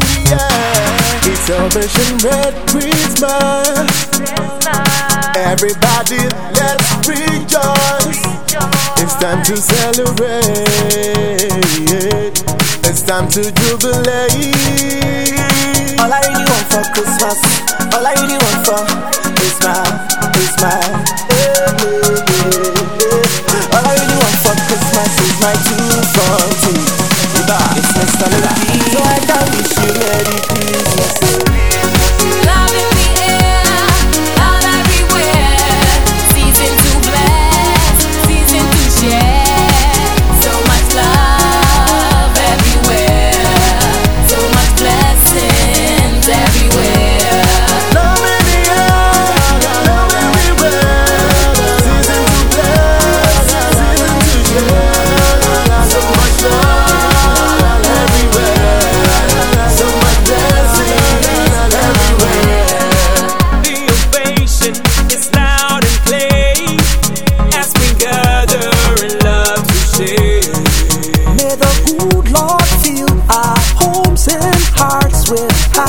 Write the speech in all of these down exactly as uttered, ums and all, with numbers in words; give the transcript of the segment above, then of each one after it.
the air. It's Celebration Red Christmas. Everybody, let's rejoice. It's time to celebrate. It's time to jubilate. All I really want for Christmas, all I really want for is my, is my, yeah, yeah, yeah. All I really want for Christmas is my two for two. It's Mister Melody, so I can wish you Merry Christmas. Love in the air, love everywhere. Season to bless, season to share. So much love everywhere, so much blessings everywhere. Love in the air, love everywhere. Season to bless, season to share. So much love everywhere, so much blessings everywhere. The ovation is loud and clear as we gather in love to share. May the good Lord fill our homes and hearts with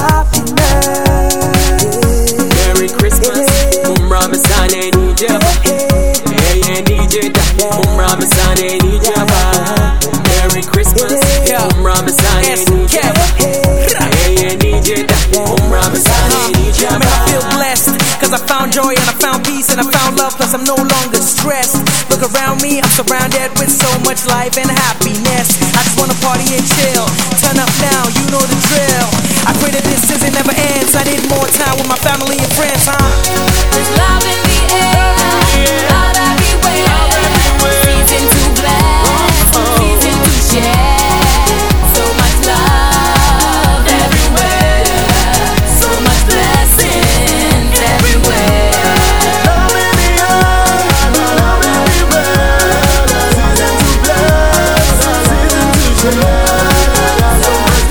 happiness. Merry Christmas, Boom Ramazan and Ijaba. Hey, and Ijaba, Boom Ramazan and Ijaba. Merry Christmas, Boom Ramazan and Ijaba. Hey, and Ijaba, Boom Ramazan and Ijaba. Man, I feel blessed, cause I found joy and I found peace and I found love, plus I'm no longer stressed. Look around me, I'm surrounded with so much life and happiness. I just wanna party and chill. Turn up now, you know the drill. I pray that this season never ends. I need more time with my family and friends, huh? There's love in the air, love everywhere. Season to bless, season to share. So much love everywhere, so much blessings everywhere. Love in the air, love everywhere. Season to bless, season to share. So much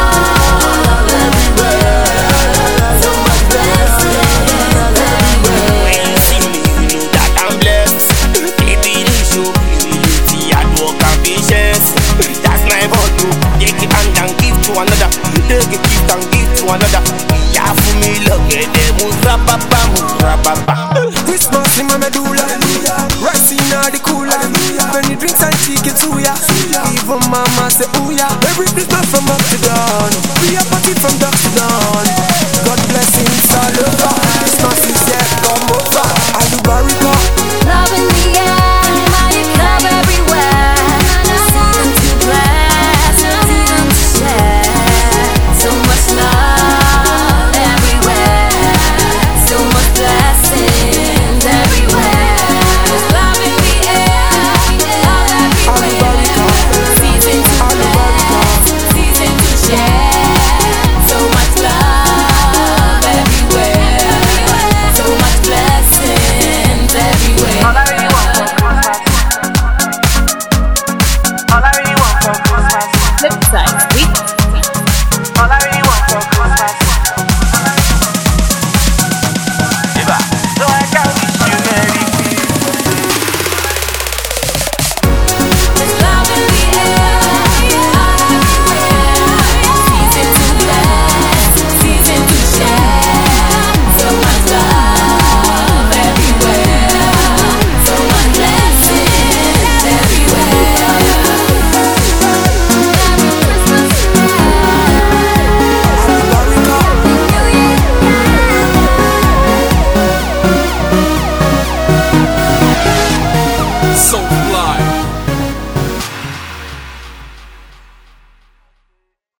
love everywhere, so much blessings everywhere. When you see me, you know that I'm blessed. Baby, you show humility, hard work and patience. That's my motto. Take it and then give to another. Take it, give and give to another. Yeah, for me, look at them. Muzrapapa, muzrapapa. Christmas in my medulla, rice in all the cooler. When you drinks and chicken suya, even mama say ooh yeah. Every Christmas from up to down, we a party from dusk to dawn. God blessings all over, Christmas is yet come over. Alubarika, Love in the air, love everywhere. Season to bless, season to share. So much love everywhere, so much blessings everywhere. There's love in the air, love everywhere. Season to bless, season to share. So much love everywhere, so much blessings everywhere. all I really want for Christmas, all I really want for Christmas, Flip side, sweet. all I really want for Christmas.